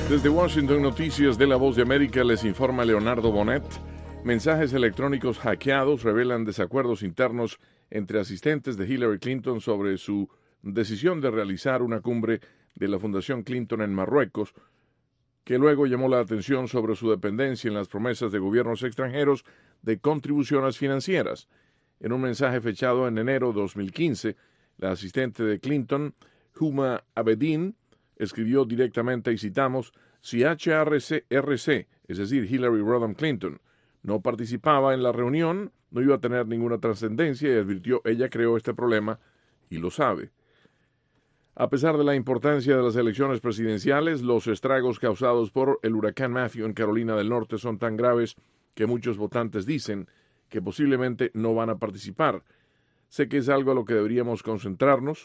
Desde Washington, Noticias de La Voz de América, les informa Leonardo Bonet. Mensajes electrónicos hackeados revelan desacuerdos internos entre asistentes de Hillary Clinton sobre su decisión de realizar una cumbre de la Fundación Clinton en Marruecos, que luego llamó la atención sobre su dependencia en las promesas de gobiernos extranjeros de contribuciones financieras. En un mensaje fechado en enero de 2015, la asistente de Clinton, Huma Abedin, escribió directamente, y citamos, si HRC, es decir, Hillary Rodham Clinton, no participaba en la reunión, no iba a tener ninguna trascendencia, y advirtió, ella creó este problema y lo sabe. A pesar de la importancia de las elecciones presidenciales, los estragos causados por el huracán Matthew en Carolina del Norte son tan graves que muchos votantes dicen que posiblemente no van a participar. Sé que es algo a lo que deberíamos concentrarnos,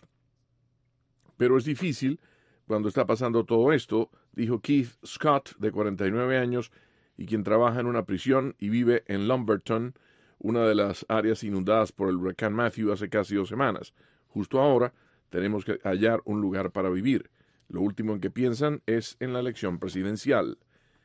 pero es difícil cuando está pasando todo esto, dijo Keith Scott, de 49 años, y quien trabaja en una prisión y vive en Lumberton, una de las áreas inundadas por el huracán Matthew hace casi 2 semanas. Justo ahora tenemos que hallar un lugar para vivir. Lo último en que piensan es en la elección presidencial.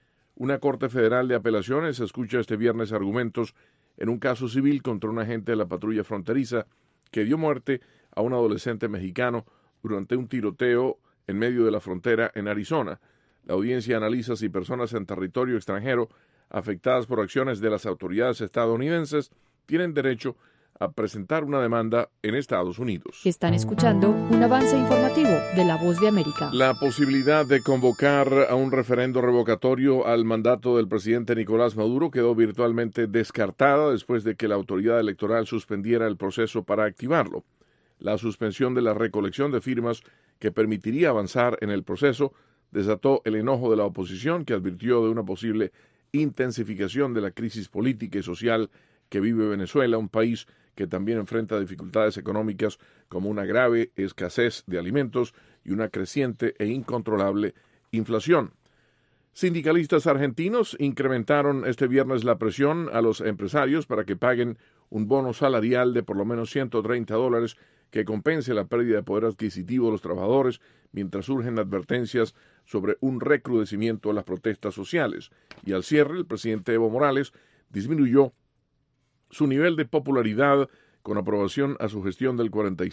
Una corte federal de apelaciones escucha este viernes argumentos en un caso civil contra un agente de la patrulla fronteriza que dio muerte a un adolescente mexicano durante un tiroteo en medio de la frontera en Arizona. La audiencia analiza si personas en territorio extranjero afectadas por acciones de las autoridades estadounidenses tienen derecho a presentar una demanda en Estados Unidos. Están escuchando un avance informativo de La Voz de América. La posibilidad de convocar a un referendo revocatorio al mandato del presidente Nicolás Maduro quedó virtualmente descartada después de que la autoridad electoral suspendiera el proceso para activarlo. La suspensión de la recolección de firmas que permitiría avanzar en el proceso desató el enojo de la oposición, que advirtió de una posible intensificación de la crisis política y social que vive Venezuela, un país que también enfrenta dificultades económicas como una grave escasez de alimentos y una creciente e incontrolable inflación. Sindicalistas argentinos incrementaron este viernes la presión a los empresarios para que paguen un bono salarial de por lo menos $130 que compense la pérdida de poder adquisitivo de los trabajadores, mientras surgen advertencias sobre un recrudecimiento de las protestas sociales. Y al cierre, el presidente Evo Morales disminuyó su nivel de popularidad con aprobación a su gestión del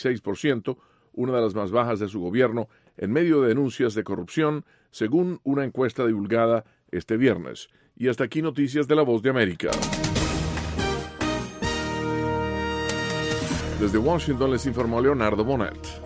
46%, una de las más bajas de su gobierno, en medio de denuncias de corrupción, según una encuesta divulgada este viernes. Y hasta aquí Noticias de La Voz de América. Desde Washington les informó Leonardo Bonet.